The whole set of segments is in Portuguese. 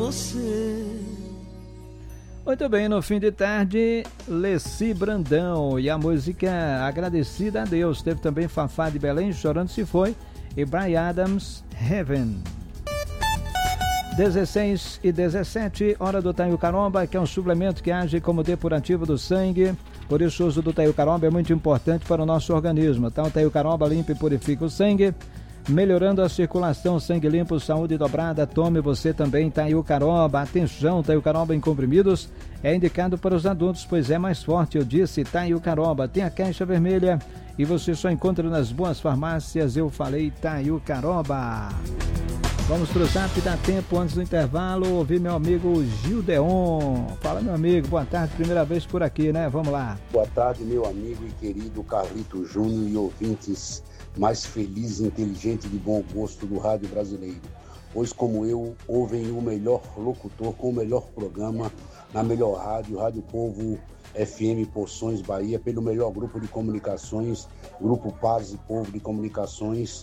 você. Muito bem, no fim de tarde, Leci Brandão e a música Agradecida a Deus. Teve também Fafá de Belém, Chorando Se Foi, e Bryan Adams, Heaven. 16h17, hora do Taiu Caromba, que é um suplemento que age como depurativo do sangue. Por isso, o uso do Taiu Caromba é muito importante para o nosso organismo. Então, o Taiu Caromba limpa e purifica o sangue, melhorando a circulação, sangue limpo, saúde dobrada. Tome você também Taiu Caromba. Atenção, Taiu Caromba em comprimidos é indicado para os adultos, pois é mais forte. Eu disse Taiu Caromba. Tem a caixa vermelha e você só encontra nas boas farmácias. Eu falei Taiu Caromba. Vamos pro zap, dá tempo antes do intervalo, ouvir meu amigo Gildeon. Fala, meu amigo, boa tarde, primeira vez por aqui, né? Vamos lá. Boa tarde, meu amigo e querido Carlito Júnior e ouvintes mais felizes, inteligentes e de bom gosto do rádio brasileiro. Pois, como eu, ouvem o melhor locutor com o melhor programa na melhor rádio, Rádio Povo FM Poções, Bahia, pelo melhor grupo de comunicações, Grupo Paz e Povo de Comunicações.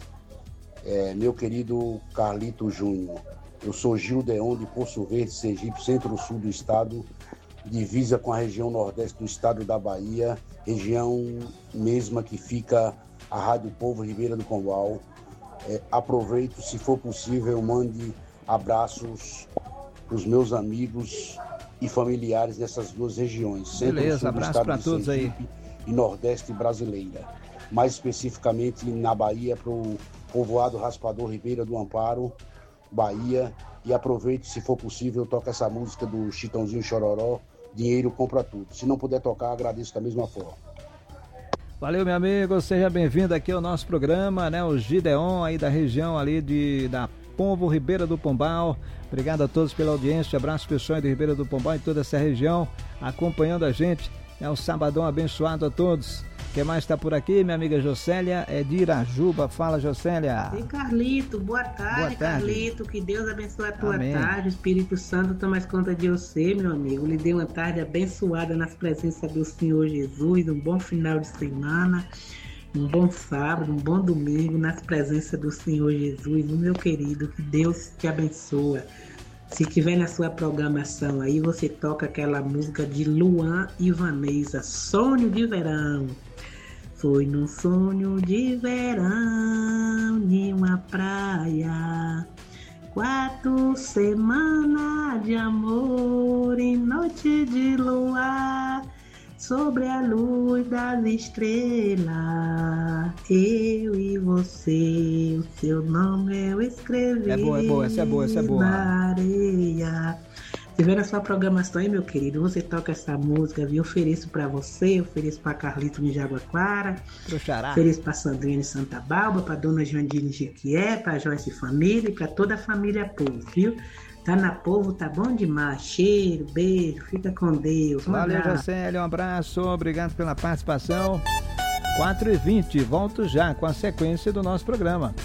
Meu querido Carlito Júnior, eu sou Gildeon de Poço Verde, Sergipe, centro-sul do estado, divisa com a região nordeste do estado da Bahia, região mesma que fica a Rádio Povo Ribeira do Pombal. Aproveito, se for possível, mande abraços para os meus amigos e familiares dessas duas regiões, centro-sul do estado de Sergipe e nordeste brasileira. Mais especificamente na Bahia, para o povoado Raspador Ribeira do Amparo, Bahia. E aproveite, se for possível, toca essa música do Chitãozinho Chororó, Dinheiro Compra Tudo. Se não puder tocar, agradeço da mesma forma. Valeu, meu amigo, seja bem-vindo aqui ao nosso programa, né? O Gideon aí da região ali da Povo Ribeira do Pombal. Obrigado a todos pela audiência, abraço pessoal de Ribeira do Pombal e toda essa região acompanhando a gente. É um sabadão abençoado a todos. Quem mais está por aqui? Minha amiga Jocélia é de Irajuba. Fala, Jocélia. Ei, Carlito, boa tarde, Carlito. Que Deus abençoe a tua tarde. O Espírito Santo toma conta de você, meu amigo. Lhe dê uma tarde abençoada nas presenças do Senhor Jesus. Um bom final de semana, um bom sábado, um bom domingo nas presenças do Senhor Jesus. Meu querido, que Deus te abençoe. Se tiver na sua programação aí, você toca aquela música de Luan e Vanessa, Sonho de Verão. Foi num sonho de verão, de uma praia, 4 semanas de amor em noite de luar, sobre a luz das estrelas, eu e você, o seu nome eu escrevi. É boa, essa é boa. Na areia. Se tiver na sua programação aí, meu querido, você toca essa música, viu? Ofereço pra você, ofereço pra Carlito de Jaguaquara, ofereço pra Sandrine Santa Bárbara, pra Dona Jandine Jequié, pra Joyce Família e pra toda a família Povo, viu? Tá na Povo, tá bom demais. Cheiro, beijo, fica com Deus. Valeu, Jocélia, um abraço, obrigado pela participação. 4h20, volto já com a sequência do nosso programa.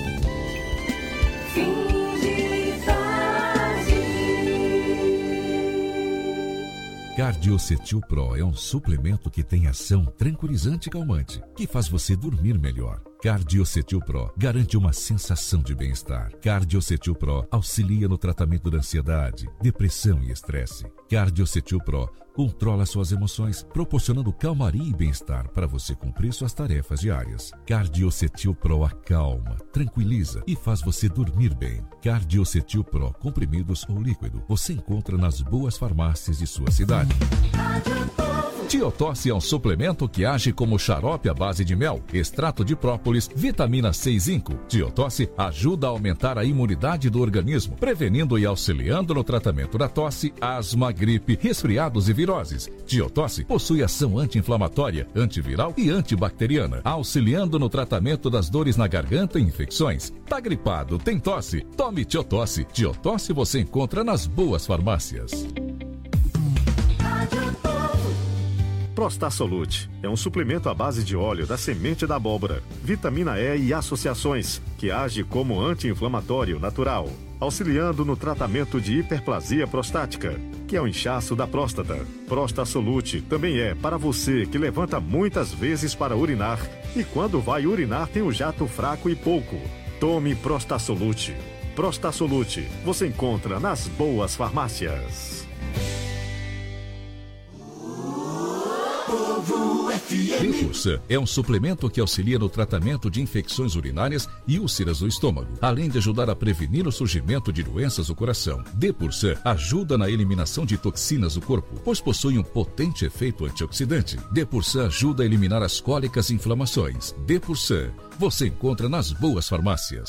Cardiocetil Pro é um suplemento que tem ação tranquilizante e calmante, que faz você dormir melhor. Cardiocetil Pro garante uma sensação de bem-estar. Cardiocetil Pro auxilia no tratamento da ansiedade, depressão e estresse. Cardiocetil Pro controla suas emoções, proporcionando calmaria e bem-estar para você cumprir suas tarefas diárias. Cardiocetil Pro acalma, tranquiliza e faz você dormir bem. Cardiocetil Pro, comprimidos ou líquido, você encontra nas boas farmácias de sua cidade. Tiotosse é um suplemento que age como xarope à base de mel, extrato de própolis, vitamina C e zinco. Tiotosse ajuda a aumentar a imunidade do organismo, prevenindo e auxiliando no tratamento da tosse, asma, gripe, resfriados e viroses. Tiotosse possui ação anti-inflamatória, antiviral e antibacteriana, auxiliando no tratamento das dores na garganta e infecções. Tá gripado, tem tosse? Tome Tiotosse. Tiotosse você encontra nas boas farmácias. Prostasolute é um suplemento à base de óleo da semente da abóbora, vitamina E e associações, que age como anti-inflamatório natural, auxiliando no tratamento de hiperplasia prostática, que é o inchaço da próstata. Prostasolute também é para você que levanta muitas vezes para urinar e quando vai urinar tem o jato fraco e pouco. Tome Prostasolute. Prostasolute. Você encontra nas boas farmácias. Depursan é um suplemento que auxilia no tratamento de infecções urinárias e úlceras do estômago, além de ajudar a prevenir o surgimento de doenças do coração. Depursan ajuda na eliminação de toxinas do corpo, pois possui um potente efeito antioxidante. Depursan ajuda a eliminar as cólicas e inflamações. Depursan, você encontra nas boas farmácias.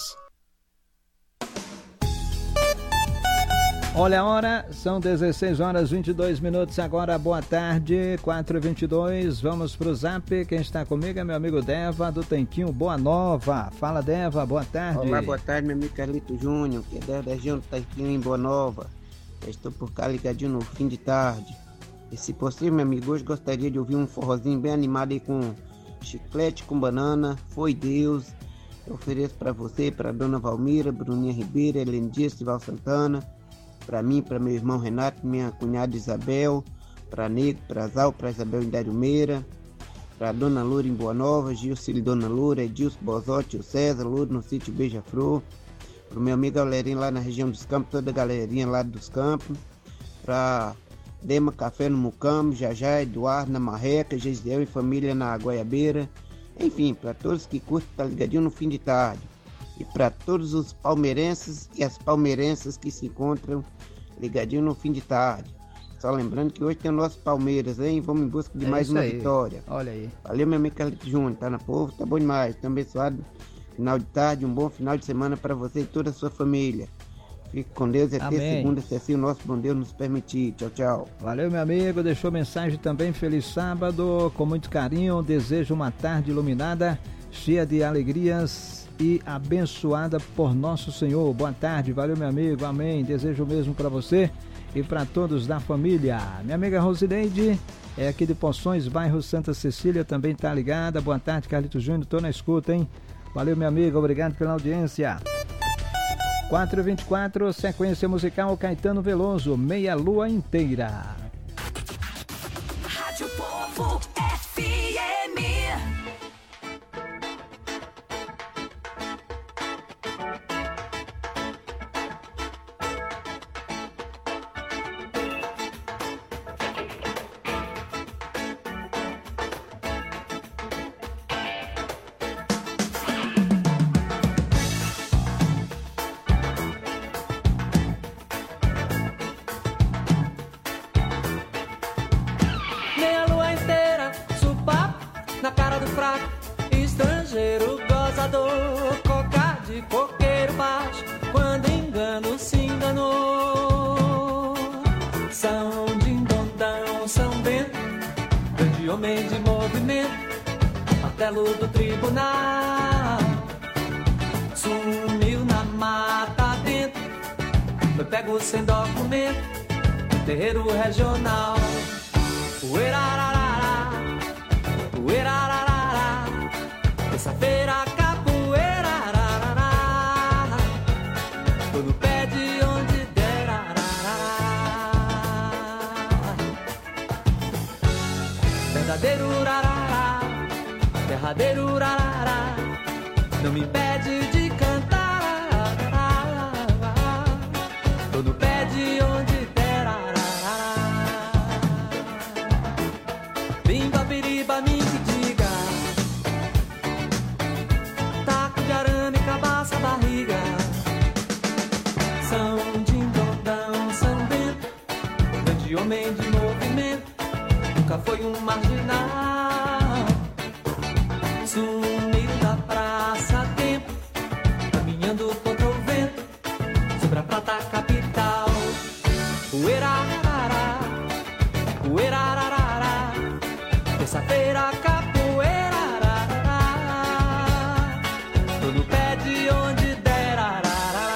Olha a hora, são 16 horas 22 minutos agora, boa tarde, 4h22, vamos pro Zap, quem está comigo é meu amigo Deva, do Tanquinho Boa Nova. Fala, Deva, boa tarde. Olá, boa tarde, meu amigo Carlito Júnior, que é da região do Tanquinho em Boa Nova. Eu estou por cá ligadinho no fim de tarde. E se possível, meu amigo, hoje gostaria de ouvir um forrozinho bem animado aí com chiclete com banana, Foi Deus. Eu ofereço para você, para dona Valmira, Bruninha Ribeiro, Helene Dias, Sival Santana, para mim, para meu irmão Renato, minha cunhada Isabel, para Nego, para Zal, para Isabel Indário Meira, para Dona Loura em Boa Nova, Gilcile Dona Loura, Edilson Bozotti, o César, Loura no sítio Beija-Flor, para o meu amigo galerinha lá na região dos Campos, toda a galerinha lá dos Campos, para Dema Café no Mucamo, Jajá, Eduardo na Marreca, Gisel e família na Goiabeira, enfim, para todos que curtem, tá ligadinho no fim de tarde. E para todos os palmeirenses e as palmeirenses que se encontram ligadinho no fim de tarde. Só lembrando que hoje tem o nosso Palmeiras, hein? Vamos em busca de mais uma vitória. Olha aí. Valeu, meu amigo Carlito Júnior. Tá na povo, tá bom demais. Tá abençoado. Final de tarde, um bom final de semana para você e toda a sua família. Fique com Deus e até segunda, se assim o nosso bom Deus nos permitir. Tchau, tchau. Valeu, meu amigo. Deixou mensagem também. Feliz sábado. Com muito carinho. Desejo uma tarde iluminada, cheia de alegrias e abençoada por nosso Senhor. Boa tarde, valeu, meu amigo, amém. Desejo o mesmo para você e para todos da família. Minha amiga Rosineide é aqui de Poções, bairro Santa Cecília, também tá ligada. Boa tarde, Carlito Júnior, tô na escuta, hein? Valeu, meu amigo, obrigado pela audiência. 4h24, sequência musical Caetano Veloso, Meia Lua Inteira. Rádio Povo FM. Na cara do fraco, estrangeiro gozador, coca de coqueiro baixo, quando engano se enganou. São Dindondão, São Bento, grande homem de movimento, martelo do tribunal. Sumiu na mata dentro, foi pego sem documento, terreiro regional. Terça-feira, capoeira, ararará. Tô no pé de onde der, ararará. Verdadeiro urarará, derradeiro urarará, não me impede de cantar, ararará. Tô no pé de onde der, ararará. Bimba, biriba, me diga, taco de arame, cabaça, barriga. São Dindondão, São Bento, grande homem de movimento, nunca foi um marginal. Sumiu da praça a tempo, caminhando contra o vento, sobre a prata capital. Uerarará, uerarará, terça-feira, capoeira, ararará. Tô no pé de onde der, ararará.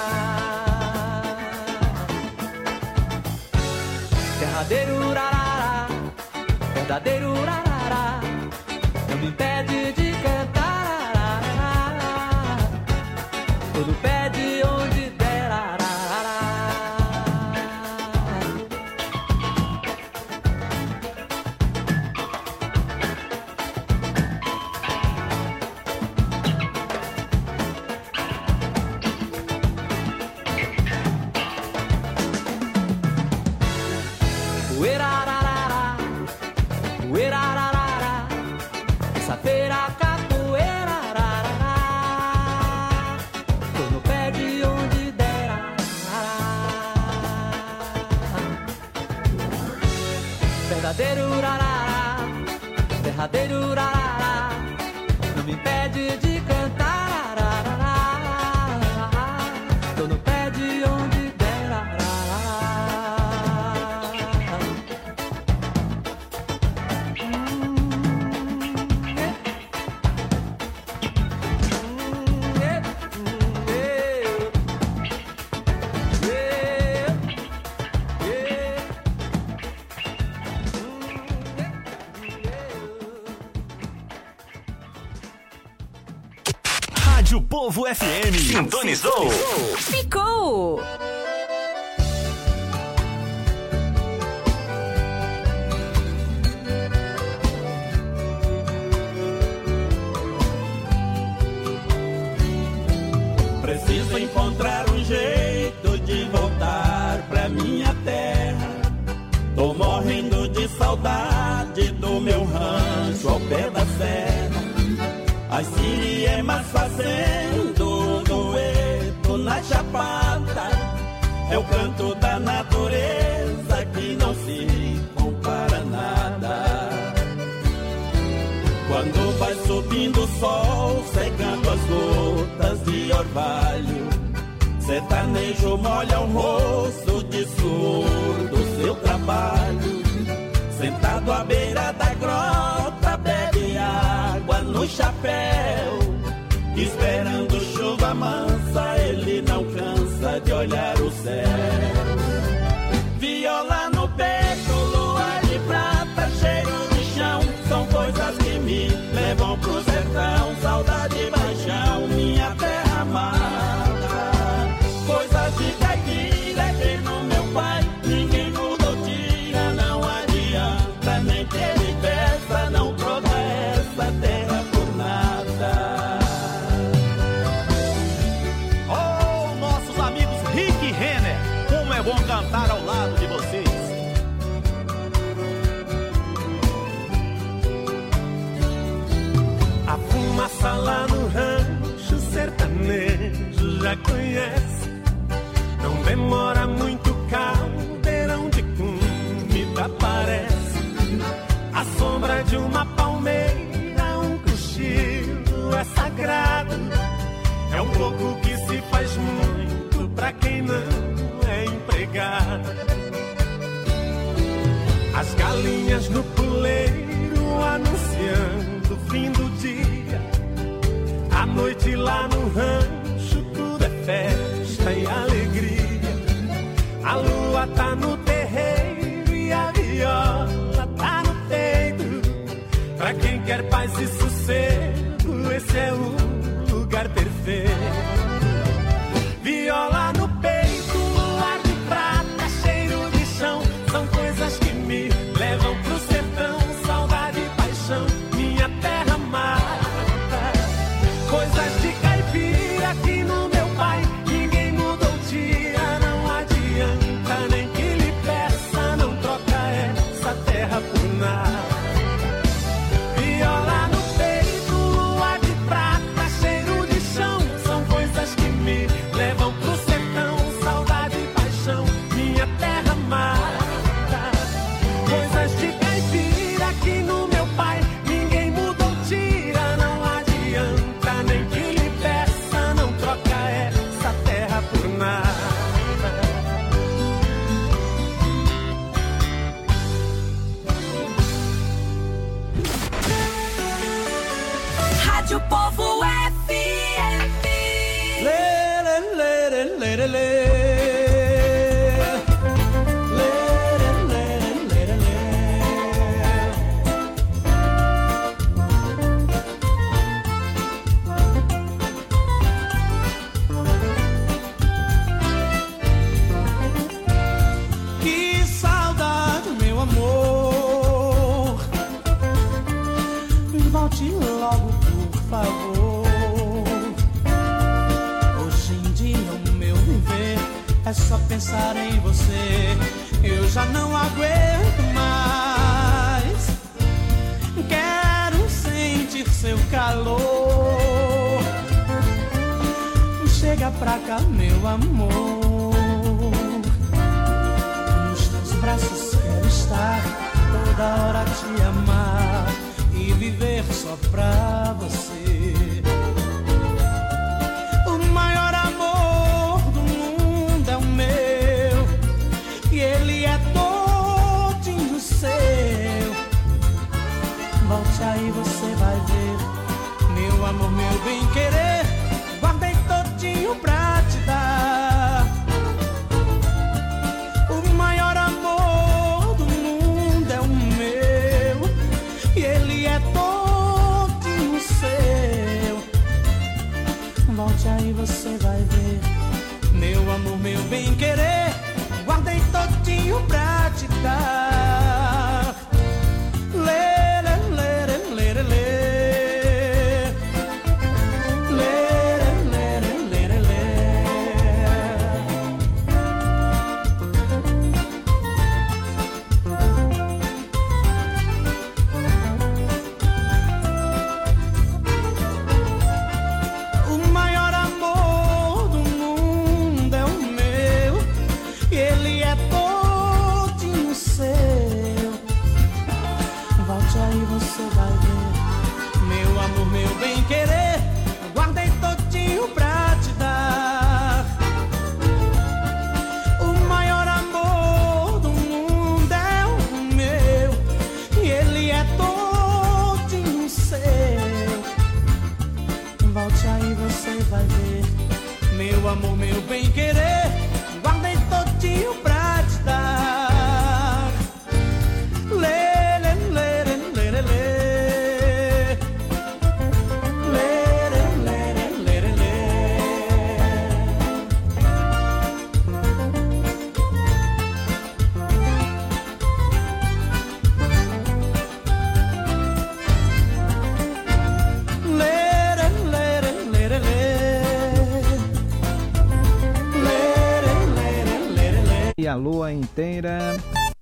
Derradeiro urarará, verdadeiro urarará, não me impede de cantar, ararará. Tô no pé de onde der, ararará. derradeiro rarará, derradeiro rarará, não me impede de cantar rarará, tô no pé de onde der rarará. Rádio Povo FM. Sintonizou. Ficou. Preciso encontrar um jeito de voltar pra minha terra. Tô morrendo de saudade do meu rancho ao pé da serra. As siriemas fazendo dueto na chapada. É o canto da natureza que não se compara a nada. Quando vai subindo o sol, secando as gotas de orvalho, sertanejo molha o rosto de suor do seu trabalho. Sentado à beira da grota, bebe água no chapéu. Esperando chuva mansa, ele não cansa de olhar o céu. Viola no peito, lua de prata, cheiro de chão, são coisas que me levam pro sertão. Saudade e paixão, minha terra amada. Coisas de caipira, que no meu pai ninguém mudou, tira, não adianta nem que ele peça, não troca essa terra por nada. Oh, nossos amigos Rick e Renner, como é bom cantar ao lado de vocês. A fumaça lá no rancho sertanejo já conhece. Não demora muito, caldeirão de comida aparece. A sombra de uma palmeira, um cochilo é sagrado. É um pouco que se faz muito pra quem não é empregado. As galinhas no puleiro anunciando o fim do dia. À noite lá no rancho tudo é festa e alegria. A lua tá no terreiro e a viola tá no peito. Pra quem quer paz e sossego, esse é o lugar perfeito. Viola no peito, luar de prata, cheiro de chão, são coisas que me levam pro sertão. Saudade e paixão, minha terra amada. Coisas de caipira que no meu pai ninguém mudou, tira, não adianta nem que lhe peça, não troca essa terra por nada. Viola no peito, lua de prata, cheiro de chão, são coisas que me levam pro sertão. Saudade e paixão, minha terra amada. Coisas de caipira que no meu pai ninguém mudou, tira, não adianta nem que lhe peça, não troca essa terra por nada. Rádio Povo FM. Lê, lê, lê, lê, lê, lê, lê. Que saudade, meu amor. Volte logo, por favor. Hoje em dia o meu viver é só pensar em você. Eu já não aguento mais. Quero sentir seu calor. Chega pra cá, meu amor. Nos teus braços quero estar. toda hora te amar e viver só pra você. O maior amor do mundo é o meu e ele é todinho seu. Volte aí, você vai ver, meu amor, meu bem querer, guardei todinho pra te dar. O maior amor do mundo é o meu e ele é todinho seu. Volte aí, você vai ver, meu amor, meu bem querer, guardei todinho pra te dar. Lere, lere, lere, lere. Meu amor, meu bem querer, guardei todinho pra te dar. Lere, lere, lere, lere. Lere, lere, lere, e a lua inteira.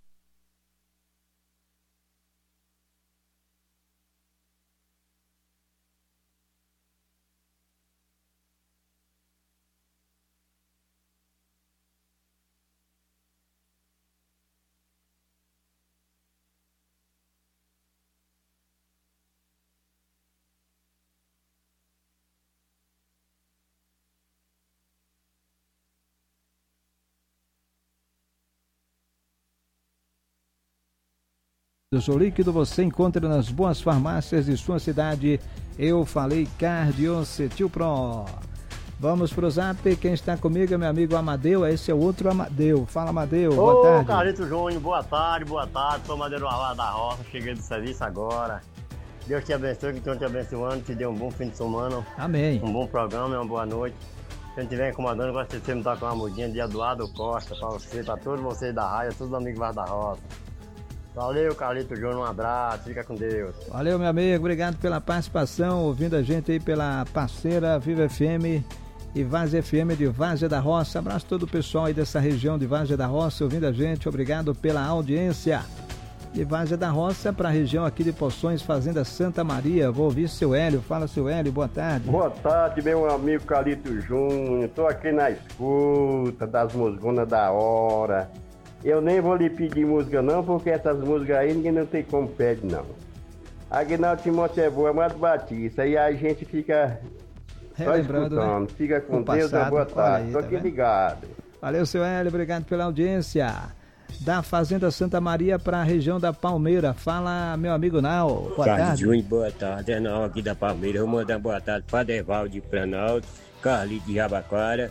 O líquido você encontra nas boas farmácias de sua cidade. Eu falei Cardiocetil Pro. Vamos pro zap. Quem está comigo é meu amigo Amadeu. Esse é o outro Amadeu. Fala, Amadeu. Boa tarde. Carlito Júnior, boa tarde. Sou Amadeu da Roça. Cheguei do serviço agora. Deus te abençoe, que estão te abençoando. Te dê um bom fim de semana. Amém. Um bom programa e uma boa noite. Se não estiver incomodando, gostaria de você me tocar uma mudinha de Eduardo Costa para você, para todos vocês da rádio, todos os amigos da Roça. Valeu, Carlito Júnior, um abraço, fica com Deus. Valeu, meu amigo, obrigado pela participação, ouvindo a gente aí pela parceira Viva FM e Várzea FM de Várzea da Roça. Abraço a todo o pessoal aí dessa região de Várzea da Roça, ouvindo a gente, obrigado pela audiência. De Várzea da Roça para a região aqui de Poções, Fazenda Santa Maria. Vou ouvir seu Hélio. Fala, seu Hélio, boa tarde. Boa tarde, meu amigo Carlito Júnior. Estou aqui na escuta das musgonas da hora. Eu nem vou lhe pedir música não, porque essas músicas aí ninguém não tem como pedir não. Aguinaldo Timóteo é boa, Amado Batista, e a gente fica só escutando, né? Fica com Deus, boa tarde, estou aqui ligado. Valeu, seu Hélio, obrigado pela audiência. Da Fazenda Santa Maria para a região da Palmeira. Fala, meu amigo Nau. Boa tarde. Júnior, boa tarde. É Nau aqui da Palmeira. Vou mandar boa tarde para Devaldo de Planalto, Carlito de Jabaquara,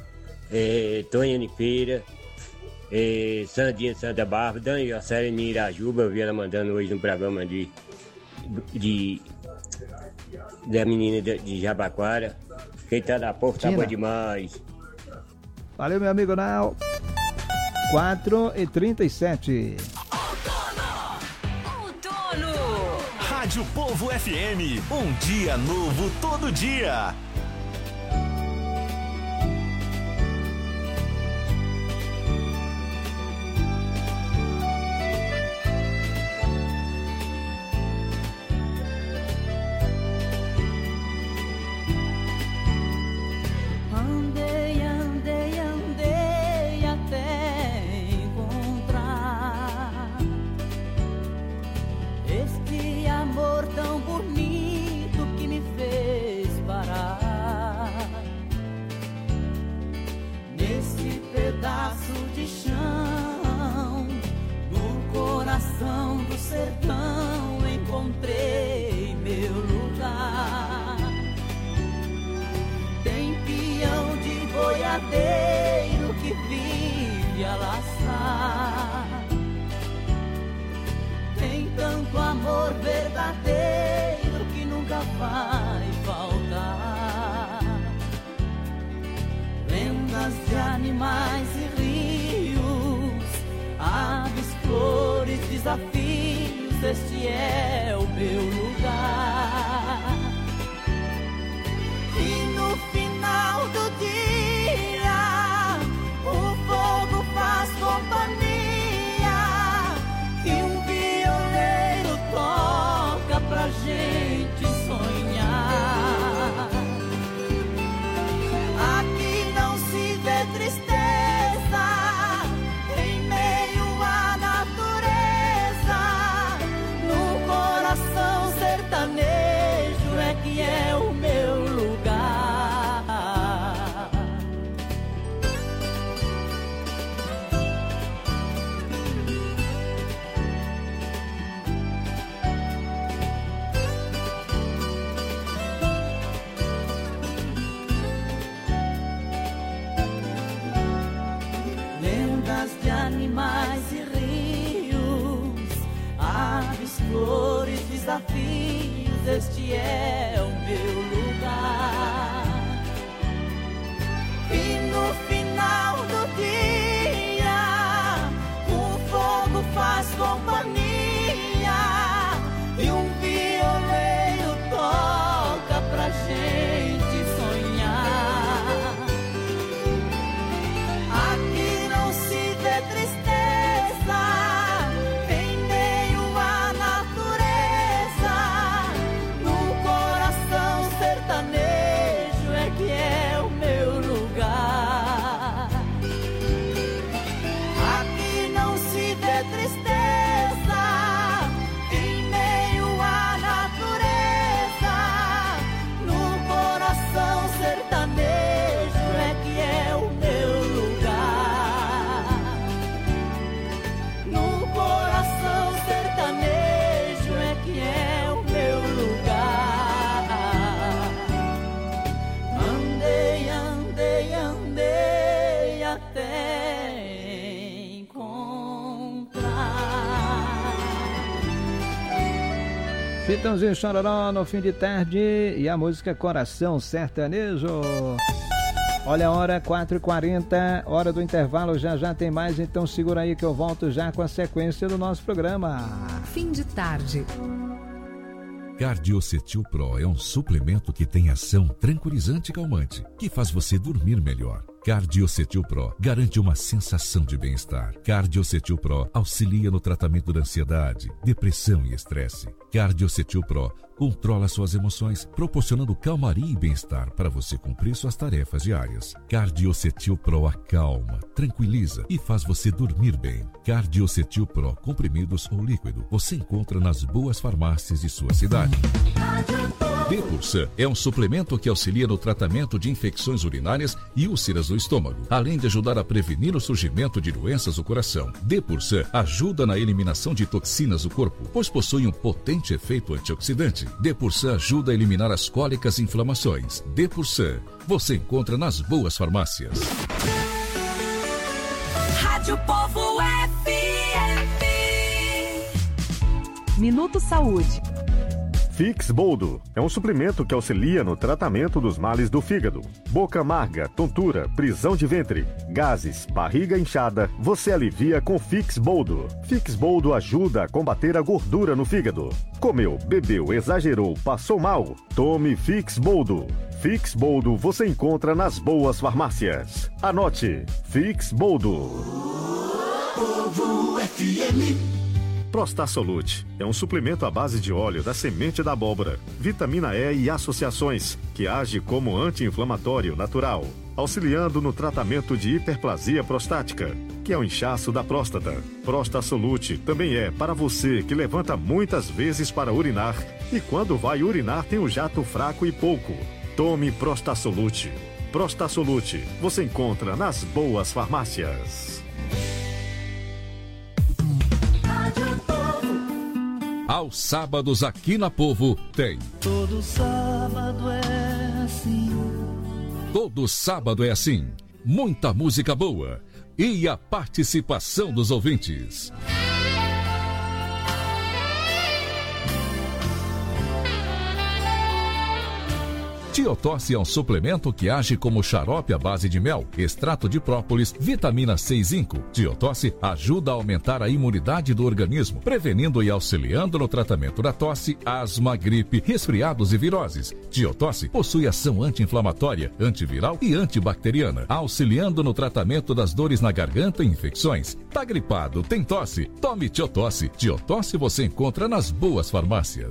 Tonha de Feira, Sandinha de Santa Bárbara, Dani José de Irajuba. Eu vi ela mandando hoje no programa da menina de Jabaquara. Quem tá da porta tá bom demais. Valeu, meu amigo Nau. 4h37. Outono. Rádio Povo FM. Um dia novo todo dia. sertão encontrei meu lugar. Tem peão de boiadeiro que vive a laçar. Tem tanto amor verdadeiro que nunca vai faltar. Lendas de animais e rios, aves, flores, desafios, este é o meu lugar. E no final do dia, o fogo faz companhia e um violeiro toca pra gente sonhar. Aqui não se vê tristeza em meio à natureza. No coração sertanejo é que é o meu lugar. Lendas de animais e rios, aves, flores, desafios, este é o meu lugar. E no final do dia, o fogo faz companhia e um violeiro toca pra gente sonhar. Aqui não se vê tristeza em meio à natureza. No coração sertanejo é que é o meu lugar. Aqui não se vê tristeza em meio à natureza. No coração sertanejo é que é o meu lugar. No coração sertanejo é que é o meu lugar. Andei, andei, andei até encontrar. Chitãozinho Chororó no fim de tarde e a música Coração Sertanejo. Olha a hora, 4h40, hora do intervalo, já tem mais, então segura aí que eu volto já com a sequência do nosso programa. Fim de tarde. Cardiocetil Pro é um suplemento que tem ação tranquilizante e calmante, que faz você dormir melhor. Cardiocetil Pro garante uma sensação de bem-estar. Cardiocetil Pro auxilia no tratamento da ansiedade, depressão e estresse. Cardiocetil Pro controla suas emoções, proporcionando calmaria e bem-estar para você cumprir suas tarefas diárias. Cardiocetil Pro acalma, tranquiliza e faz você dormir bem. Cardiocetil Pro, comprimidos ou líquido, você encontra nas boas farmácias de sua cidade. Depursan é um suplemento que auxilia no tratamento de infecções urinárias e úlceras do estômago, além de ajudar a prevenir o surgimento de doenças do coração. Depursan ajuda na eliminação de toxinas do corpo, pois possui um potente efeito antioxidante. Depursan ajuda a eliminar as cólicas e inflamações. Depursan, você encontra nas boas farmácias. Rádio Povo FM. Minuto Saúde. Fix Boldo é um suplemento que auxilia no tratamento dos males do fígado. Boca amarga, tontura, prisão de ventre, gases, barriga inchada, você alivia com Fix Boldo. Fix Boldo ajuda a combater a gordura no fígado. Comeu, bebeu, exagerou, passou mal? Tome Fix Boldo. Fix Boldo você encontra nas boas farmácias. Anote, Fix Boldo. Povo FM. Prostasolute é um suplemento à base de óleo da semente da abóbora, vitamina E e associações, que age como anti-inflamatório natural, auxiliando no tratamento de hiperplasia prostática, que é o inchaço da próstata. Prostasolute também é para você que levanta muitas vezes para urinar e quando vai urinar tem um jato fraco e pouco. Tome Prostasolute. Prostasolute você encontra nas boas farmácias. Aos sábados aqui na Povo tem. Todo sábado é assim. Todo sábado é assim. Muita música boa e a participação dos ouvintes. Tiotosse é um suplemento que age como xarope à base de mel, extrato de própolis, vitamina C e zinco. Tiotosse ajuda a aumentar a imunidade do organismo, prevenindo e auxiliando no tratamento da tosse, asma, gripe, resfriados e viroses. Tiotosse possui ação anti-inflamatória, antiviral e antibacteriana, auxiliando no tratamento das dores na garganta e infecções. Tá gripado, tem tosse? Tome Tiotosse. Tiotosse você encontra nas boas farmácias.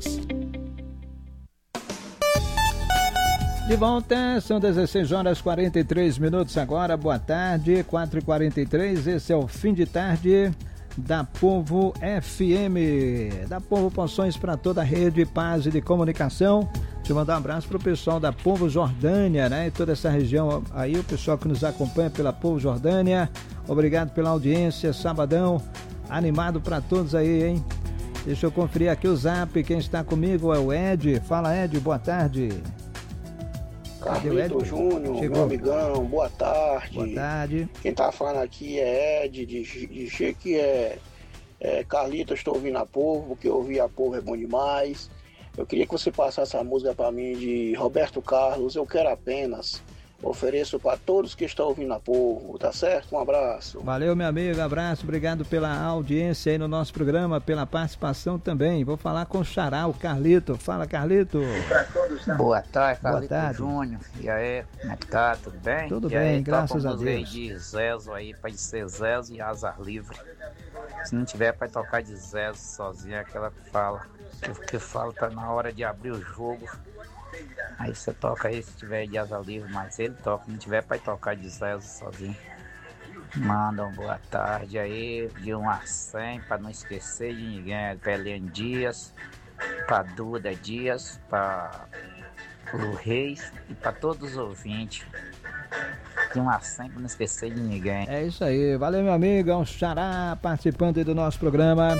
De volta, são 16 horas 43 minutos agora, boa tarde, 4h43, esse é o fim de tarde da Povo FM, da Povo Poções para toda a rede Paz e de comunicação. Deixa eu mandar um abraço para o pessoal da Povo Jordânia, né, e toda essa região aí, o pessoal que nos acompanha pela Povo Jordânia, obrigado pela audiência, sabadão, animado para todos aí, hein. Deixa eu conferir aqui o zap, quem está comigo é o Ed, fala Ed, boa tarde. Carlito Júnior, meu amigão, boa tarde. Boa tarde. Quem tá falando aqui é Ed, de que Carlito, eu estou ouvindo a Povo, porque ouvir a Povo é bom demais. Eu queria que você passasse essa música para mim de Roberto Carlos, Eu Quero Apenas. Ofereço para todos que estão ouvindo a Povo, tá certo? Um abraço. Valeu, meu amigo, abraço, obrigado pela audiência aí no nosso programa, pela participação também. Vou falar com o Xará, o Carlito. Fala, Carlito. Boa tarde, Carlito. Boa tarde. Júnior. E aí, como é que tá? Tudo bem? Tudo e bem, aí, graças a Deus. Aí de Zezo aí, pra ser Zezo e Azar Livre. Se não tiver pra tocar de Zezo sozinho, é aquela que fala. Que fala tá na hora de abrir o jogo. Aí você toca aí se tiver de Asa Livre, mas ele toca, não tiver pra tocar de Zezo sozinho. Manda uma boa tarde aí, de 1 a 100, pra não esquecer de ninguém. Pra Eliane Dias, pra Duda Dias, pra o Reis e pra todos os ouvintes. De 1 a 100, pra não esquecer de ninguém. É isso aí, valeu meu amigo, é um Xará participando aí do nosso programa.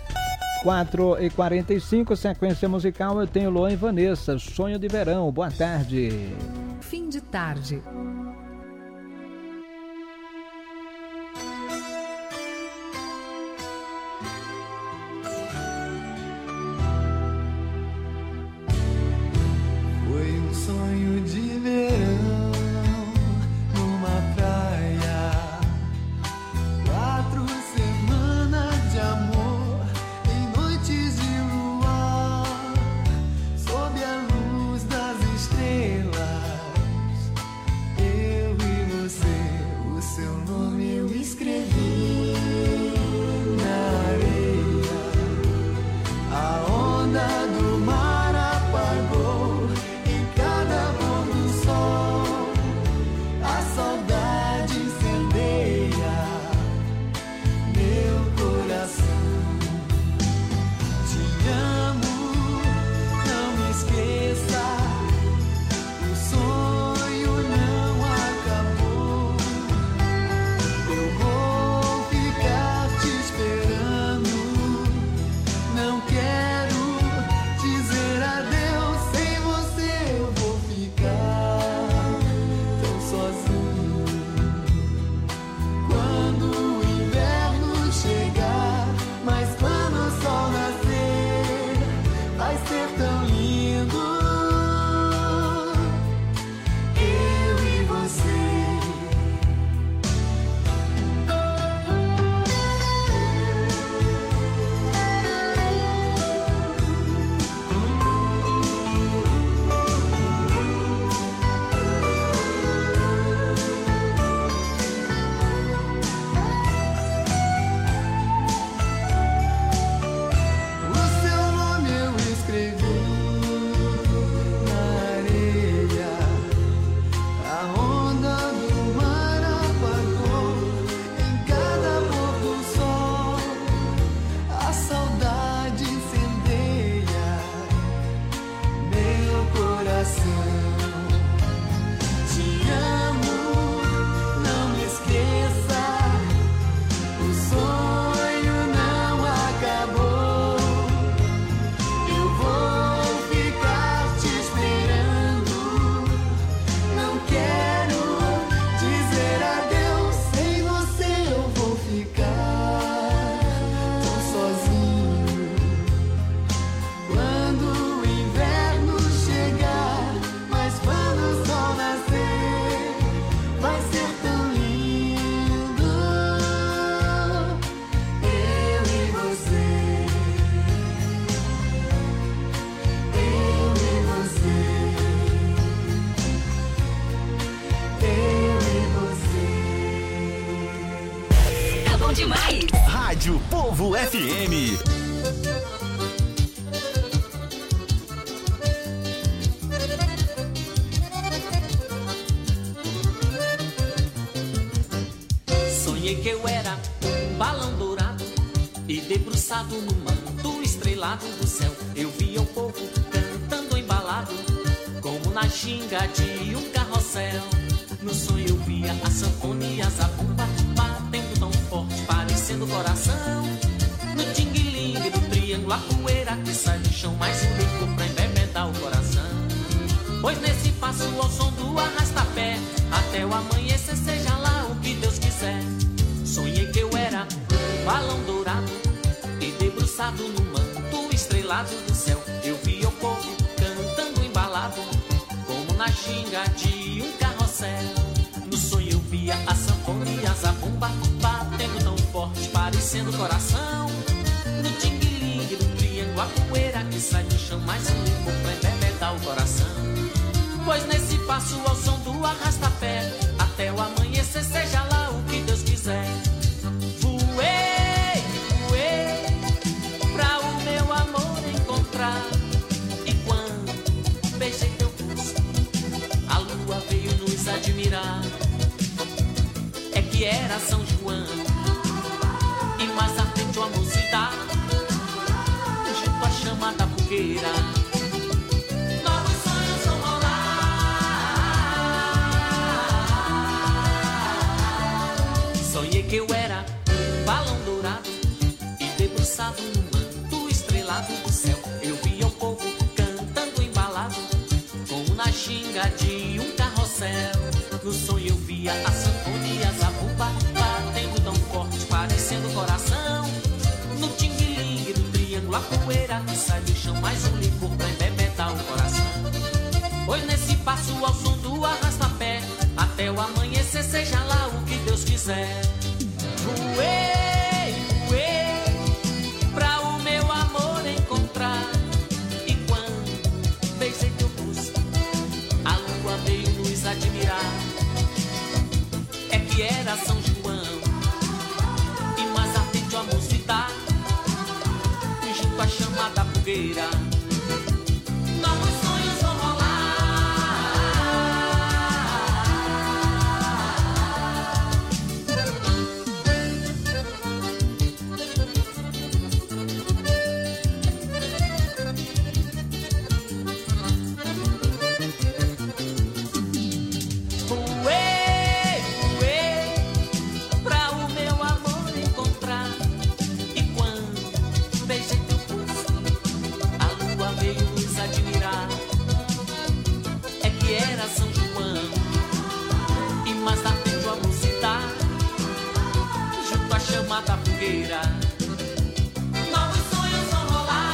4h45, sequência musical, eu tenho Luan e Vanessa, Sonho de Verão, boa tarde. Fim de tarde. Foi um sonho de verão numa praia, 4 semanas de amor. Sob a luz das estrelas, Rádio Povo FM. Sonhei que eu era um balão dourado e debruçado no manto estrelado do céu. Eu via o povo cantando embalado, como na ginga de um carrossel. No sonho eu via a sanfona e a zabumba batendo tão forte, parecendo coração. No tingue-lingue do triângulo, a poeira que sai do chão, mais um licor pra embebedar o coração. Pois nesse passo ao som do arrasta-pé, até o amanhecer seja lá o que Deus quiser. Sonhei que eu era um balão dourado e debruçado no manto estrelado do céu. Eu via o povo cantando embalado, como na ginga de um carrossel. No sonho eu via a sanfona e a zabumba batendo tão forte, parecendo coração. No tingue-lingue do triângulo, a poeira que sai do chão, mais um licor pra embebedar o coração. Pois nesse passo ao som do arrasta-pé, até o amanhecer seja lá o que Deus quiser. Voei, voei, pra o meu amor encontrar. E quando beijei teu busto, a lua veio nos admirar. É que era São João, e mais à frente uma mocidade, junto à chama da fogueira. Sonhei que eu era um balão dourado e debruçado no manto estrelado do céu. Eu via o povo cantando embalado, como na ginga de um carrossel. No sonho eu via a sanfona e a zabumba batendo tão forte, parecendo coração. No tingue-lingue do triângulo, a poeira que sai do chão, mais um licor pra embebedar o coração. Pois nesse passo ao som do arrasta-pé, até o amanhecer seja lá o que Deus quiser. Voei, voei, pra o meu amor encontrar. E quando beijei teu busto, a lua veio nos admirar. É que era São João, e mais à frente a mocidade, junto à chama da fogueira. Novos sonhos vão rolar. Da fogueira, novos sonhos vão rolar.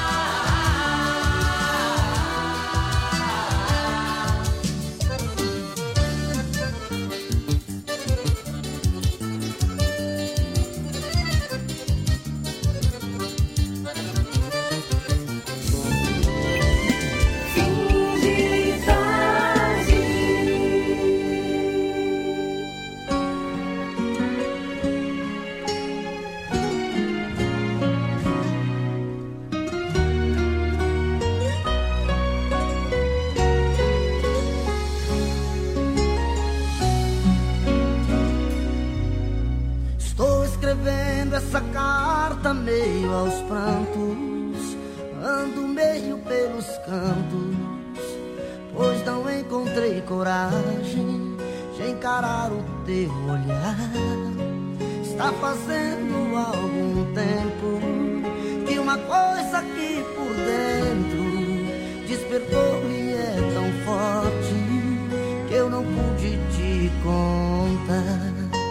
Essa carta meio aos prantos, ando meio pelos cantos, pois não encontrei coragem de encarar o teu olhar. Está fazendo algum tempo que uma coisa aqui por dentro despertou e é tão forte que eu não pude te contar.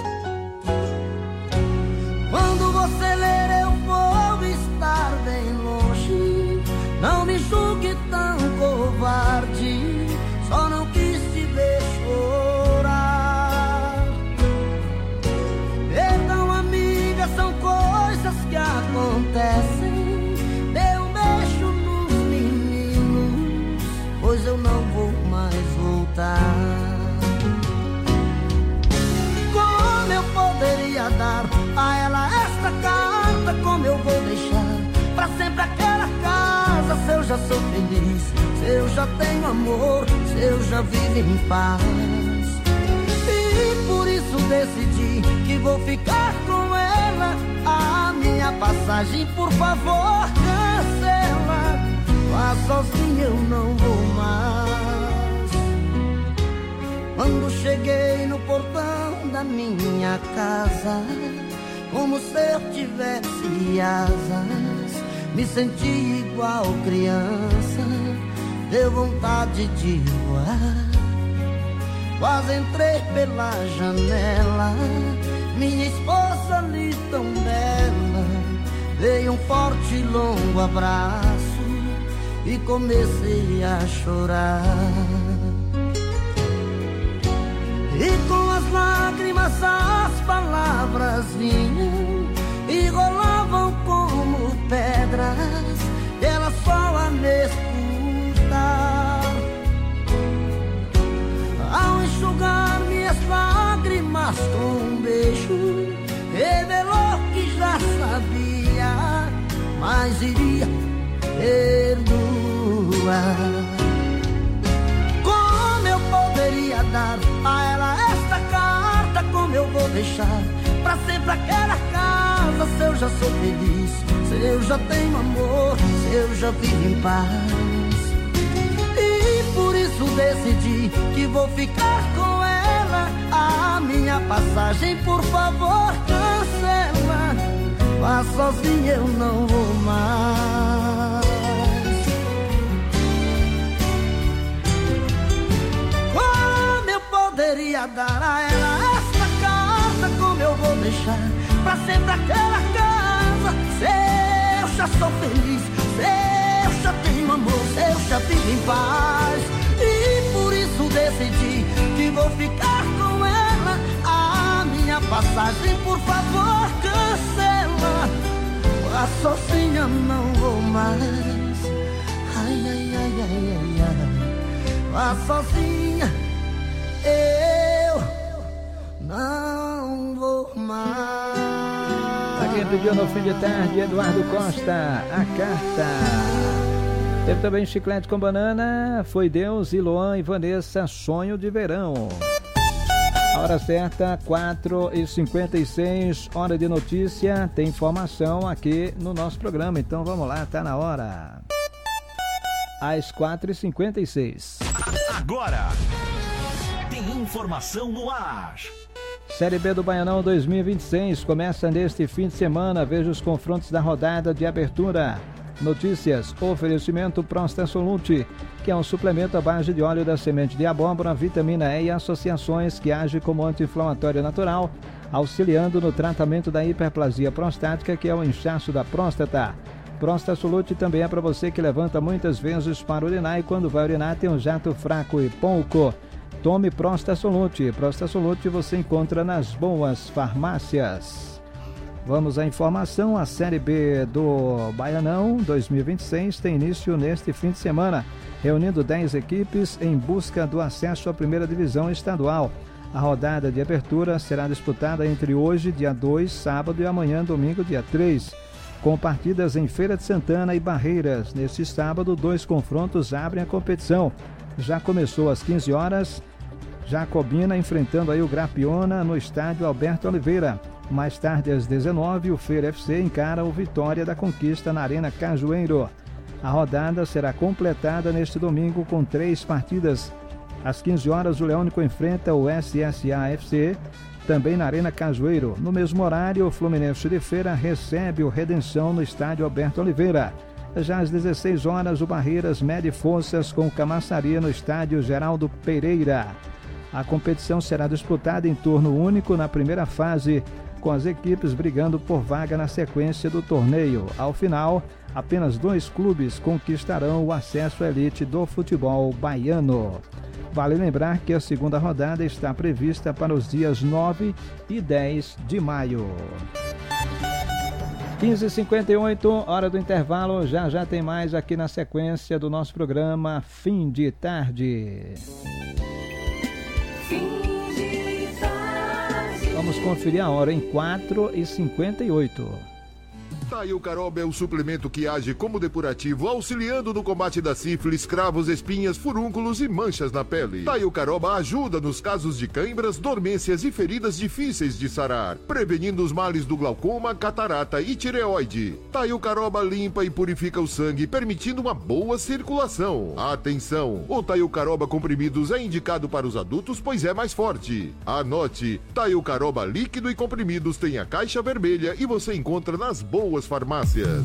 Quando você ler eu vou estar bem longe, não me julgue tão covarde, só não quis te ver chorar. Perdão amiga, são coisas que acontecem, dê um beijo nos meninos, pois eu não vou mais já sou feliz, se eu já tenho amor, se eu já vivo em paz. E por isso decidi que vou ficar com ela. A minha passagem, por favor, cancela. Vá sozinho, eu não vou mais. Quando cheguei no portão da minha casa, como se eu tivesse asas, me senti igual criança, deu vontade de voar. Quase entrei pela janela, minha esposa ali tão bela, veio um forte e longo abraço e comecei a chorar. E com as lágrimas as palavras vinham e rolavam como pedras, ela só a me escutar. Ao enxugar minhas lágrimas com um beijo, revelou que já sabia, mas iria perdoar. Como eu poderia dar a ela esta carta? Como eu vou deixar pra sempre aquela casa? Se eu já sou feliz, se eu já tenho amor, se eu já vivo em paz. E por isso decidi que vou ficar com ela. A minha passagem, por favor, cancela. Vá sozinha, eu não vou mais. Como eu poderia dar a ela esta carta? Como eu vou deixar pra sempre aquela casa? Se eu já sou feliz, se eu já tenho amor, se eu já vivo em paz. E por isso decidi que vou ficar com ela. A minha passagem, por favor, cancela. Vá sozinha, não vou mais. Ai, ai, ai, ai, ai, ai. Vá sozinha, eu não vou mais. Quem pediu no fim de tarde, Eduardo Costa, a carta. Teve também Chiclete com Banana, Foi Deus, e Luan e Vanessa, Sonho de Verão. A hora certa, 4h56, hora de notícia, tem informação aqui no nosso programa, então vamos lá, tá na hora. Às 4h56. Agora, tem informação no ar. Série B do Baianão 2026 começa neste fim de semana. Veja os confrontos da rodada de abertura. Notícias, oferecimento Prosta Solute, que é um suplemento à base de óleo da semente de abóbora, vitamina E e associações que age como anti-inflamatório natural, auxiliando no tratamento da hiperplasia prostática, que é o inchaço da próstata. Prosta Solute também é para você que levanta muitas vezes para urinar e quando vai urinar tem um jato fraco e pouco. Tome Prosta Solute. Prosta Solute você encontra nas boas farmácias. Vamos à informação. A Série B do Baianão 2026 tem início neste fim de semana, reunindo 10 equipes em busca do acesso à primeira divisão estadual. A rodada de abertura será disputada entre hoje, dia 2, sábado, e amanhã, domingo, dia 3, com partidas em Feira de Santana e Barreiras. Neste sábado, 2 confrontos abrem a competição. Já começou às 15 horas, Jacobina enfrentando aí o Grapiona no estádio Alberto Oliveira. Mais tarde, às 19, o Feira FC encara o Vitória da Conquista na Arena Cajueiro. A rodada será completada neste domingo com 3 partidas. Às 15 horas, o Leônico enfrenta o SSA FC, também na Arena Cajueiro. No mesmo horário, o Fluminense de Feira recebe o Redenção no estádio Alberto Oliveira. Já às 16 horas, o Barreiras mede forças com o Camaçaria no estádio Geraldo Pereira. A competição será disputada em turno único na primeira fase, com as equipes brigando por vaga na sequência do torneio. Ao final, apenas 2 clubes conquistarão o acesso à elite do futebol baiano. Vale lembrar que a segunda rodada está prevista para os dias 9 e 10 de maio. 15h58, hora do intervalo. Já tem mais aqui na sequência do nosso programa Fim de Tarde. Vamos conferir a hora em 4h58. Taio Caroba é o suplemento que age como depurativo, auxiliando no combate da sífilis, cravos, espinhas, furúnculos e manchas na pele. Taio Caroba ajuda nos casos de cãibras, dormências e feridas difíceis de sarar, prevenindo os males do glaucoma, catarata e tireoide. Taio Caroba limpa e purifica o sangue, permitindo uma boa circulação. Atenção! O Taio Caroba comprimidos é indicado para os adultos, pois é mais forte. Anote: Taio Caroba líquido e comprimidos tem a caixa vermelha e você encontra nas boas farmácias.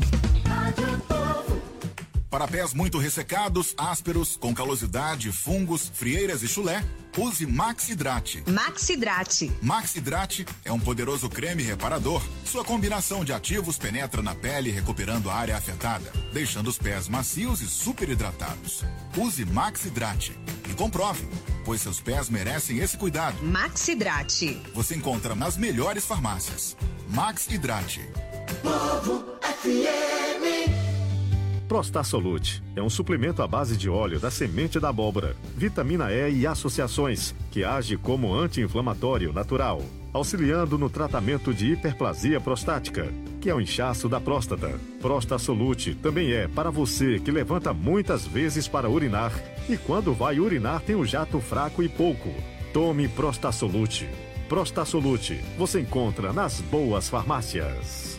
Para pés muito ressecados, ásperos, com calosidade, fungos, frieiras e chulé, use Maxidrate. Maxidrate. Maxidrate é um poderoso creme reparador. Sua combinação de ativos penetra na pele, recuperando a área afetada, deixando os pés macios e super hidratados. Use Maxidrate e comprove, pois seus pés merecem esse cuidado. Maxidrate. Você encontra nas melhores farmácias. Maxidrate. Povo FM. Prostasolute é um suplemento à base de óleo da semente da abóbora, vitamina E e associações, que age como anti-inflamatório natural, auxiliando no tratamento de hiperplasia prostática, que é o inchaço da próstata. Prostasolute também é para você que levanta muitas vezes para urinar e quando vai urinar tem um jato fraco e pouco. Tome Prostasolute. Prostasolute você encontra nas boas farmácias.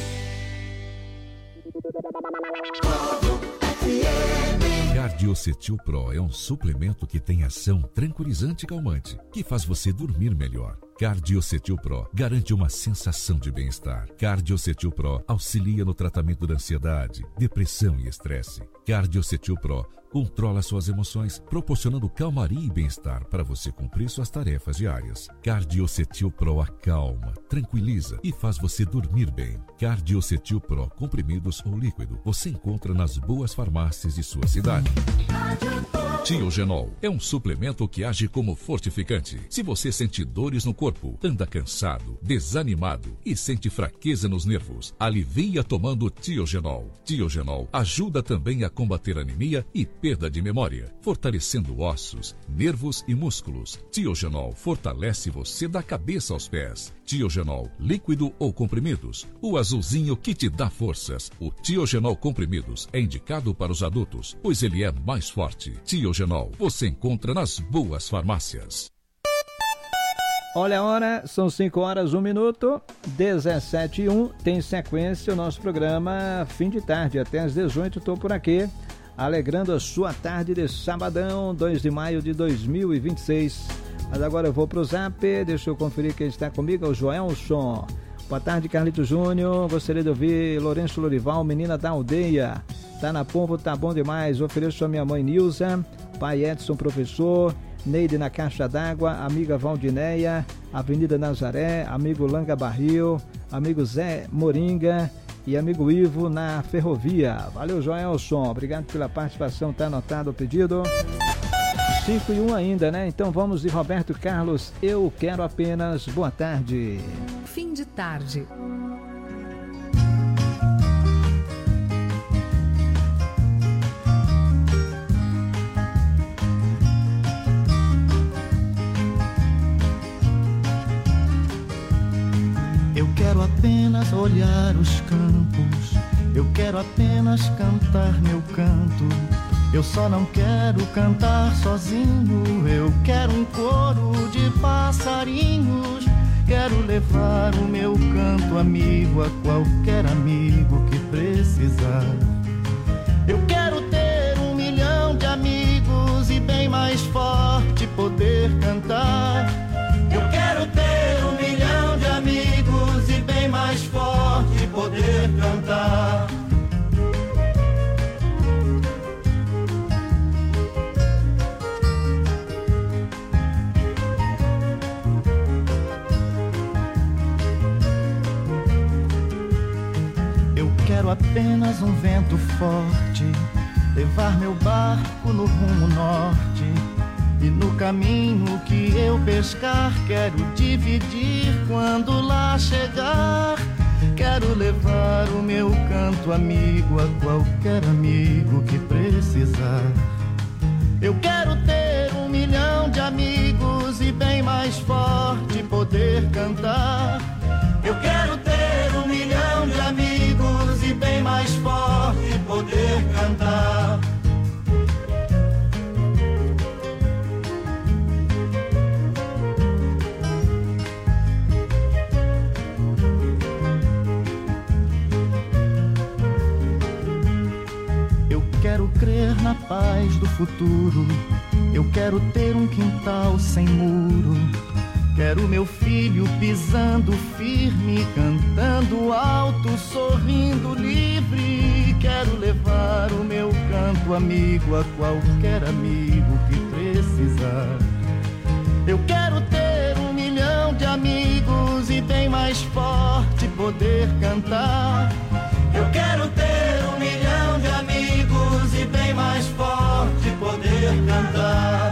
Cardiocetil Pro é um suplemento que tem ação tranquilizante e calmante, que faz você dormir melhor. Cardiocetil Pro garante uma sensação de bem-estar. Cardiocetil Pro auxilia no tratamento da ansiedade, depressão e estresse. Cardiocetil Pro controla suas emoções, proporcionando calmaria e bem-estar para você cumprir suas tarefas diárias. Cardiocetil Pro acalma, tranquiliza e faz você dormir bem. Cardiocetil Pro comprimidos ou líquido você encontra nas boas farmácias de sua cidade. Tiogenol é um suplemento que age como fortificante. Se você sente dores no corpo, anda cansado, desanimado e sente fraqueza nos nervos, alivia tomando Tiogenol. Tiogenol ajuda também a combater anemia e perda de memória, fortalecendo ossos, nervos e músculos. Tiogenol fortalece você da cabeça aos pés. Tiogenol líquido ou comprimidos, o azulzinho que te dá forças. O Tiogenol comprimidos é indicado para os adultos, pois ele é mais forte. Tiogenol você encontra nas boas farmácias. Olha a hora, são 5 horas, 1 minuto, 17h01, tem sequência o nosso programa Fim de Tarde, até às 18 estou por aqui, alegrando a sua tarde de sabadão, 2 de maio de 2026. Mas agora eu vou pro Zap, deixa eu conferir quem está comigo, é o Joelson. Boa tarde, Carlito Júnior, gostaria de ouvir Lourenço Lorival, menina da aldeia. Tá na pompa, tá bom demais, ofereço a minha mãe Nilza, pai Edson, professor, Neide na Caixa d'Água, amiga Valdineia, Avenida Nazaré, amigo Langa Barril, amigo Zé Moringa e amigo Ivo na Ferrovia. Valeu, Joelson, obrigado pela participação, tá anotado o pedido. 5:01 ainda, né? Então vamos de Roberto Carlos, Eu Quero Apenas. Boa tarde. Fim de tarde. Eu quero apenas olhar os campos, eu quero apenas cantar meu canto. Eu só não quero cantar sozinho, eu quero um coro de passarinhos. Quero levar o meu canto amigo a qualquer amigo que precisar. Eu quero ter 1 milhão de amigos e bem mais forte poder cantar. Eu quero ter 1 milhão de amigos e bem mais forte poder cantar. Eu quero apenas um vento forte, levar meu barco no rumo norte. E no caminho que eu pescar, quero dividir quando lá chegar. Quero levar o meu canto amigo a qualquer amigo que precisar. Eu quero ter 1 milhão de amigos e bem mais forte poder cantar. Eu quero ter 1 milhão de amigos viver na paz do futuro. Eu quero ter um quintal sem muro. Quero meu filho pisando firme, cantando alto, sorrindo livre. Quero levar o meu canto amigo a qualquer amigo que precisar. Eu quero ter 1 milhão de amigos e bem mais forte poder cantar. Eu quero ter 1 milhão de amigos e bem mais forte poder cantar.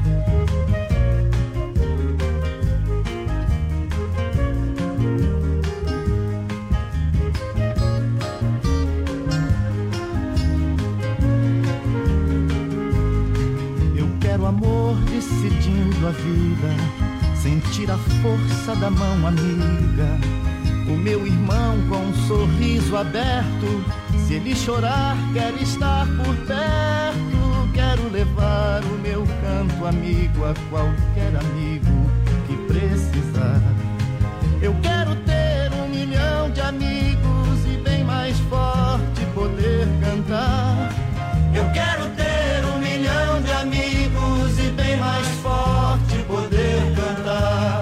Eu quero amor decidindo a vida, sentir a força da mão amiga. O meu irmão com um sorriso aberto, se ele chorar, quer estar por perto. Quero levar o meu canto amigo a qualquer amigo que precisar. Eu quero ter 1 milhão de amigos e bem mais forte poder cantar. Eu quero ter 1 milhão de amigos e bem mais forte poder cantar.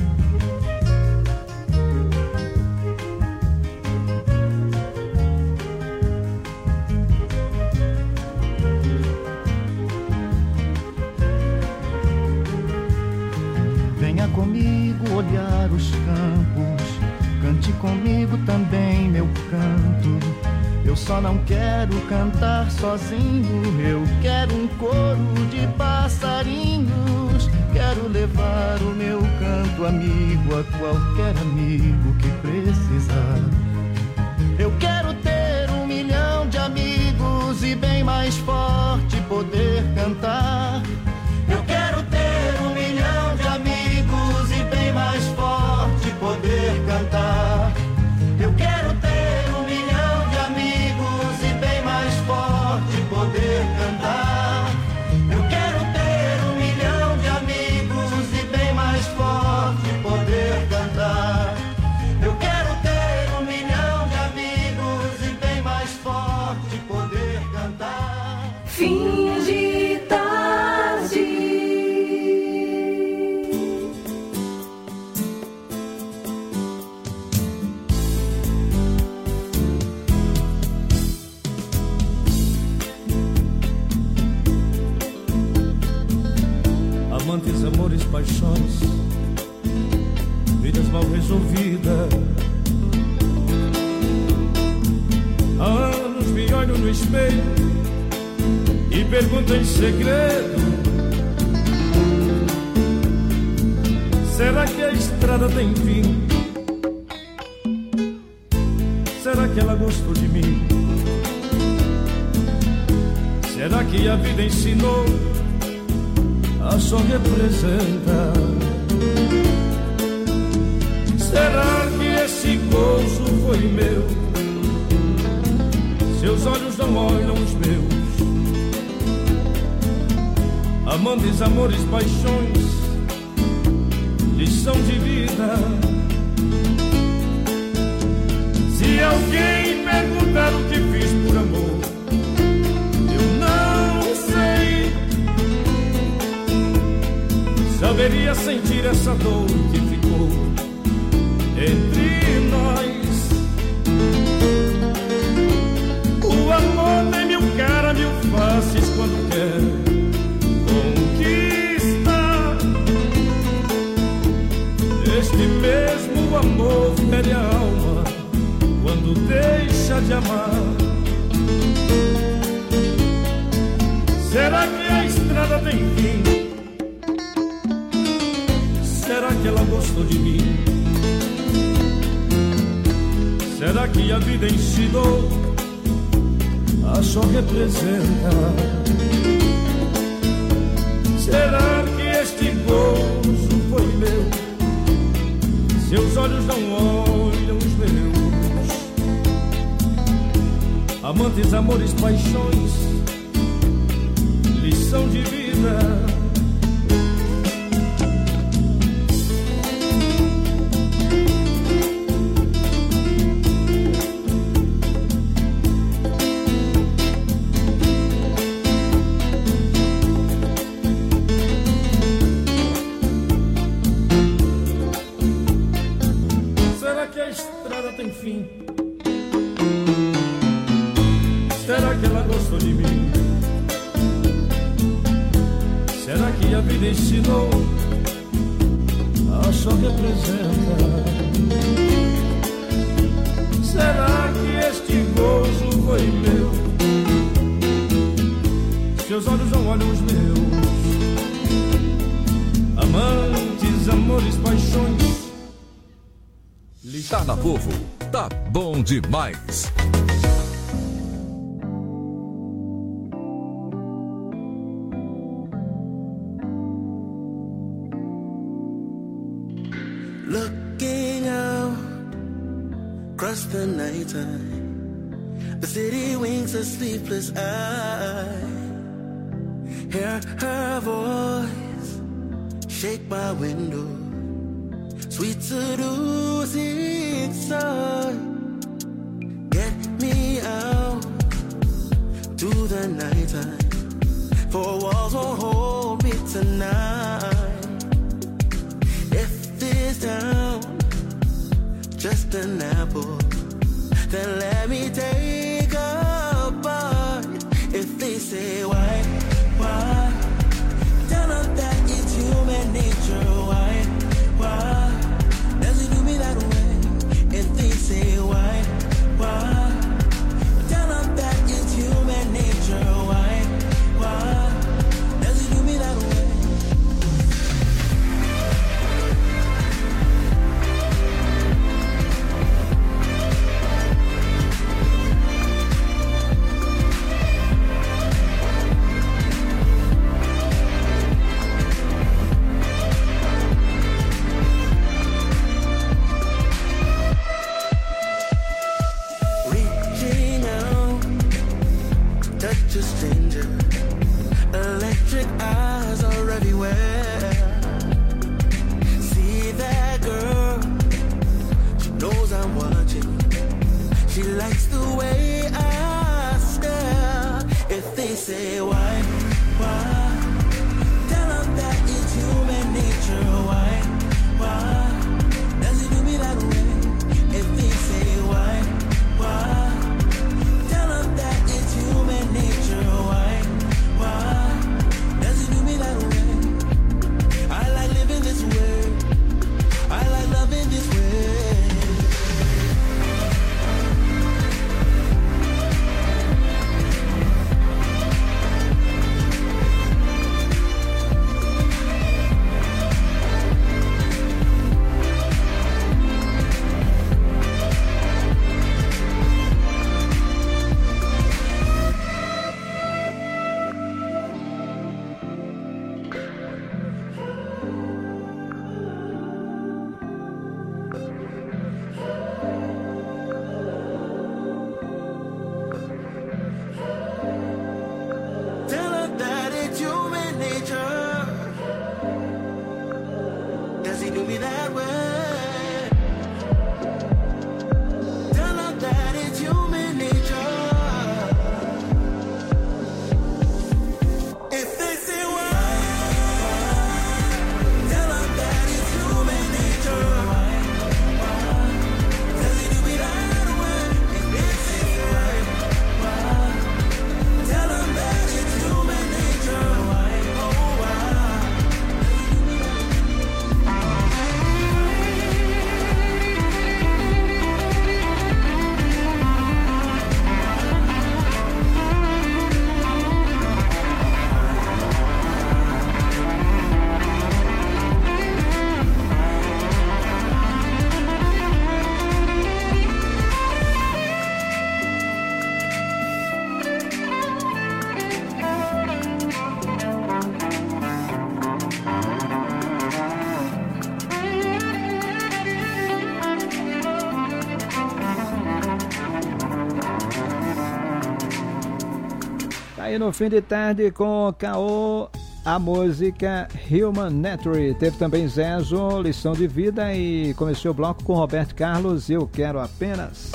Comigo olhar os campos, cante comigo também meu canto. Eu só não quero cantar sozinho, eu quero um coro de passarinhos. Quero levar o meu canto amigo a qualquer amigo que precisar. Eu quero ter 1 milhão de amigos e bem mais forte poder cantar. Eu quero ter 1 milhão de amigos e bem mais forte poder cantar. Eu quero ter 1 milhão de amigos e bem mais forte poder cantar. Eu quero ter 1 milhão de amigos e bem mais forte poder cantar. Eu quero ter 1 milhão de amigos e bem mais forte poder cantar. Fim de tarde. Amantes, amores, paixões, vidas mal resolvidas. Há anos me olho no espelho e pergunto em segredo: será que a estrada tem fim? Será que ela gostou de mim? Será que a vida ensinou a só representar? Será que esse gozo foi meu? Seus olhos não olham os meus. Amantes, amores, paixões, lição de vida. Se alguém perguntar o que fiz por amor, eu não sei. Saberia sentir essa dor que ficou entre nós. O amor tem 1000 caras, 1000 faces quando quer conquistar. Este mesmo amor fere a alma quando deixa de amar. Será que a estrada tem fim? Será que ela gostou de mim? Será que a vida ensinou a só representar? Será que este gozo foi meu? Seus olhos não olham os meus. Amantes, amores, paixões, lição de vida. fim. Será que ela gostou de mim? Será que a vida ensinou a só representa? Será que este gozo foi meu? Seus olhos não olham os meus. Amantes, amores, paixões. Tá na Povo, tá bom demais. Looking out across the night time, the city winks a sleepless eye. Hear her voice shake my window, sweet seducing song. Get me out to the night time, for walls won't hold me tonight. Down, just an apple, then let me take a bite. If they say why, tell them that it's human nature. Why, does it do me that way? If they say why, tell them that it's human nature. Why, does it do me that way? A stranger, electric eyes are everywhere. See that girl, she knows I'm watching. She likes the way I stare. If they say why, tell them that it's human nature. Why, does it do me that way? If they say why, tell them that it's human nature. Why does it do me that way? I like living this way. I like loving this way. Aí no fim de tarde com Caô, a música Human Nature. Teve também Zezo, Lição de Vida, e começou o bloco com Roberto Carlos, Eu Quero Apenas.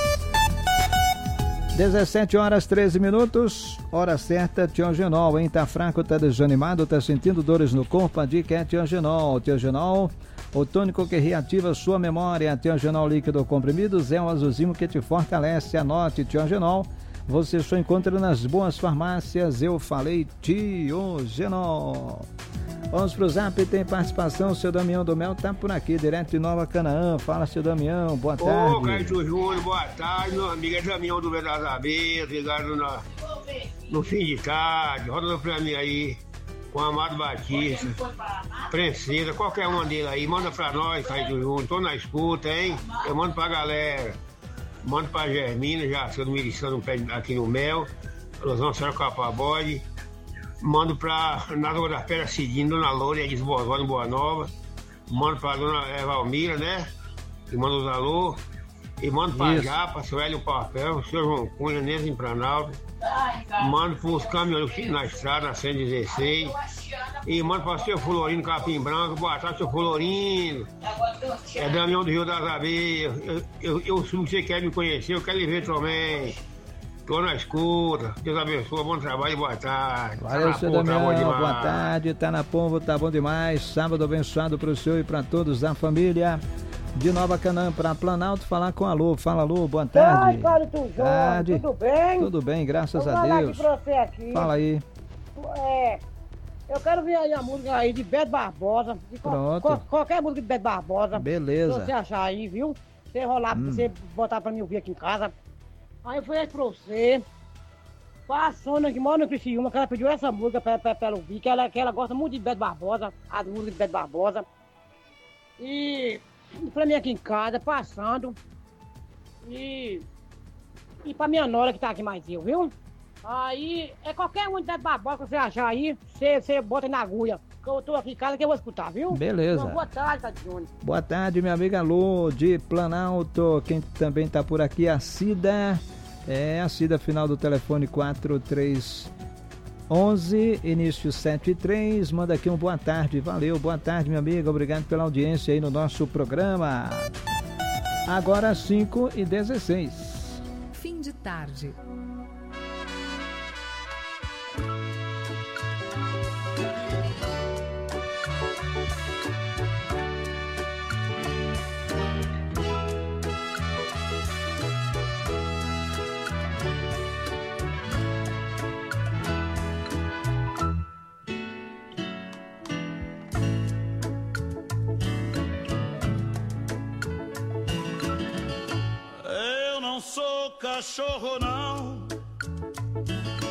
17h13, hora certa. Tiangenol, hein? Tá fraco, tá desanimado, tá sentindo dores no corpo? A dica é Tiangenol. Tiangenol O tônico que reativa sua memória. Tiogenol líquido comprimidos é um azulzinho que te fortalece. Anote, Tiogenol. Você só encontra nas boas farmácias. Eu falei Tiogenol. Vamos pro Zap, tem participação. O seu Damião do Mel tá por aqui, direto de Nova Canaã. Fala, seu Damião, boa tarde. Ô, Caetano Júnior, boa tarde. Meu amigo é Damião do Vento das Abelhas, ligado no fim de tarde. Roda pra mim aí, com o Amado Batista, Princesa, qualquer uma dele aí. Manda pra nós, Caetano Júnior. Tô na escuta, hein? Eu mando pra galera. Mando pra Germina, já sou do Miriçando aqui no Mel. Ilusão Senhora Capabode. Mando pra Nada da Pedra Cidinho, Dona Loura, Edis Bosório, Boa Nova. Mando pra Dona Valmira, né? E mando os alô. E mando pra Japa, seu Hélio Papel, seu João Cunha, Neza em Planalto. Mando pros caminhões na estrada, na 116. E mando para o seu Florino Capim Branco. Boa tarde, seu Florino. É Damião do Rio das Abelhas. Eu se você quer me conhecer, eu quero lhe ver também. Tô na escuta. Deus abençoe, bom trabalho e boa tarde. Valeu, seu Damião, boa tarde. Tá na pomba, tá bom demais. Sábado abençoado pro senhor e pra todos da família. De Nova Canaã para Planalto, falar com a Alô. Fala, Alô, boa tarde. Oi, Carlos João, tudo bem? Tudo bem, graças a Deus. Vou falar aqui pra você aqui. Fala aí. Eu quero ver aí a música aí de Beto Barbosa. Pronto. Qualquer música de Beto Barbosa. Beleza. Se você achar aí, viu? Você rolar, você botar pra mim ouvir aqui em casa. Aí foi aí pra você. A Sônia que mora no Criciúma, que ela pediu essa música pra ela ouvir, que ela gosta muito de Beto Barbosa, as músicas de Beto Barbosa. E pra mim aqui em casa, passando. E pra minha nora que tá aqui mais eu, viu? Aí, qualquer um de Beto Barbosa que você achar aí, você bota na agulha. Que eu tô aqui em casa que eu vou escutar, viu? Beleza. Então, boa tarde, Tatiane. Boa tarde, minha amiga Alô, de Planalto. Quem também tá por aqui é a Cida. A Cida, final do telefone 4311, início 73. Manda aqui um boa tarde. Valeu, boa tarde, minha amiga. Obrigado pela audiência aí no nosso programa. Agora 5h16. Fim de tarde. Cachorro não,